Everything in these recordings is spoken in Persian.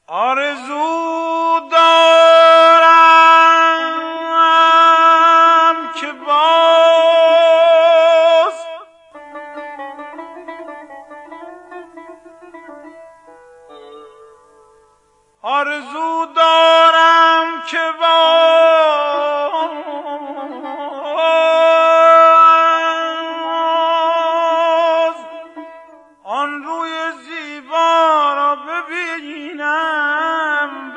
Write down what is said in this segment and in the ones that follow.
آرزو دارم که باز آرزو دارم که باز آن روی زیبا را ببینم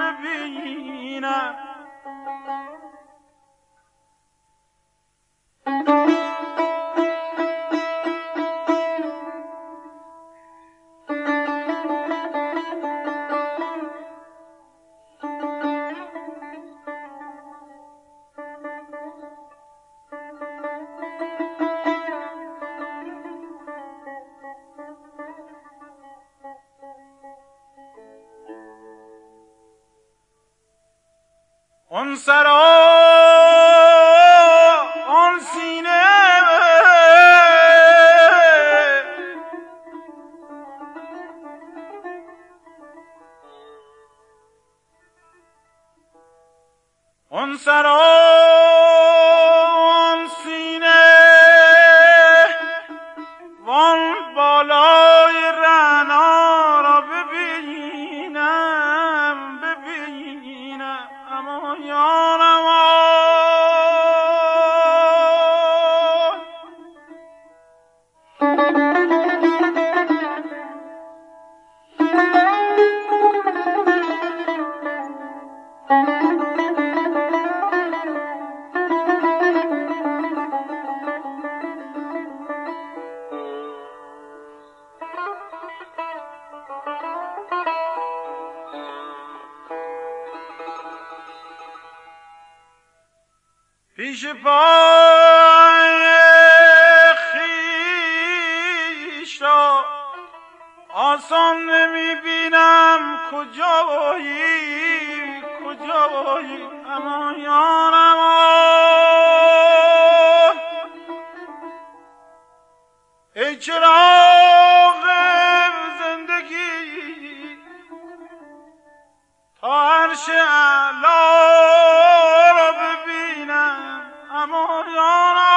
آن سرا آن سینه آن سرا آن سینه وان بالای رعنا را ببینم اما یارم پیش پای خویش را آسان نمیبینم کجایی اما یارم ای چراغ زندگی تا عرش اعلی را ببینم اما یارم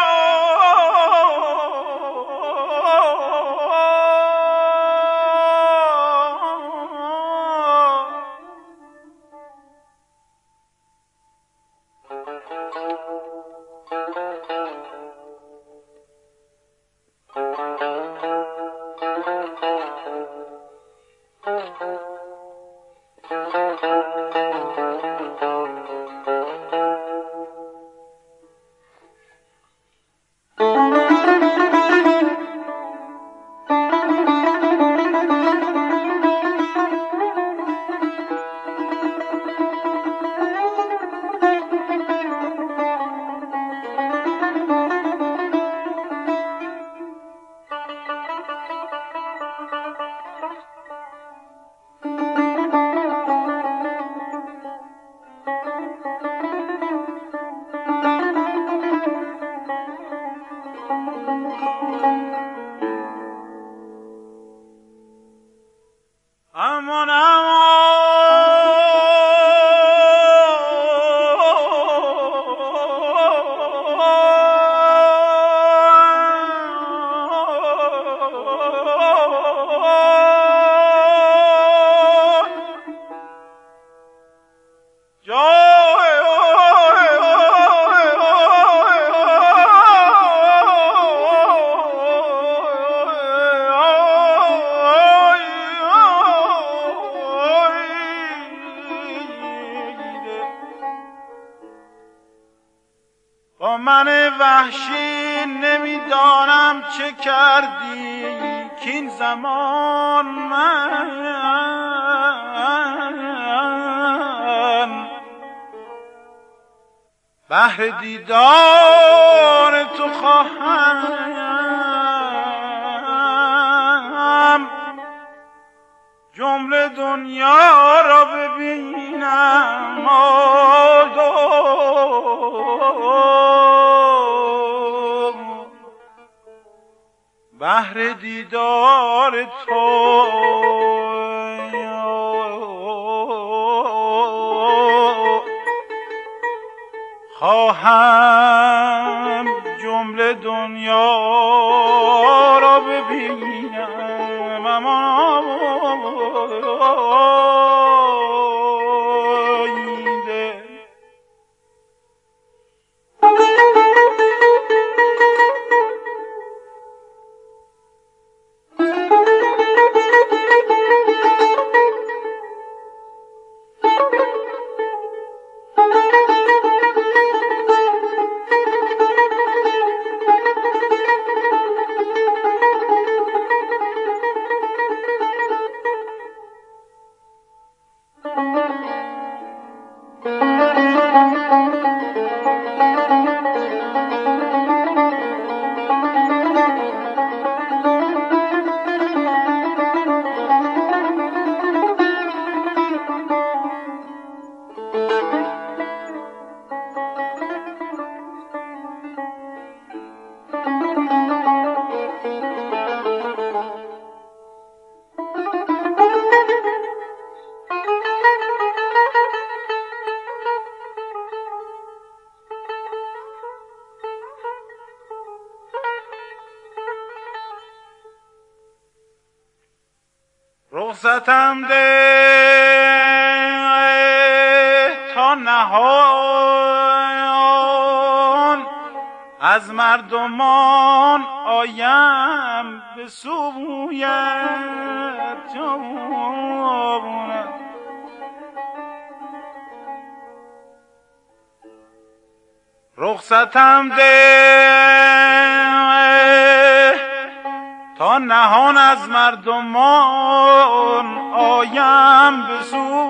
با من وحشی نمیدانم چه کردی کین زمان من بهر دیدار تو خواهم جمله دنیا را ببینم بهر دیدار تو خواهم جمله دنیا را ببینم، اما رخصتم ده تا نهان از مردمان آیم به سویت جانم. رخصتم ده تا نهان از مردمان آیم به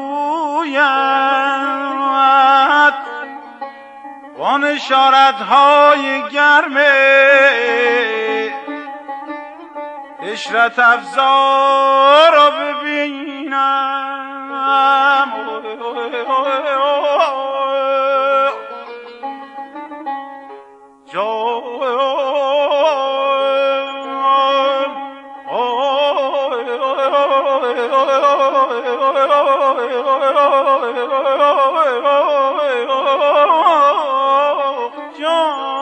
سویت، وان اشارتهای گرم عشرت افزا را ببینم. جان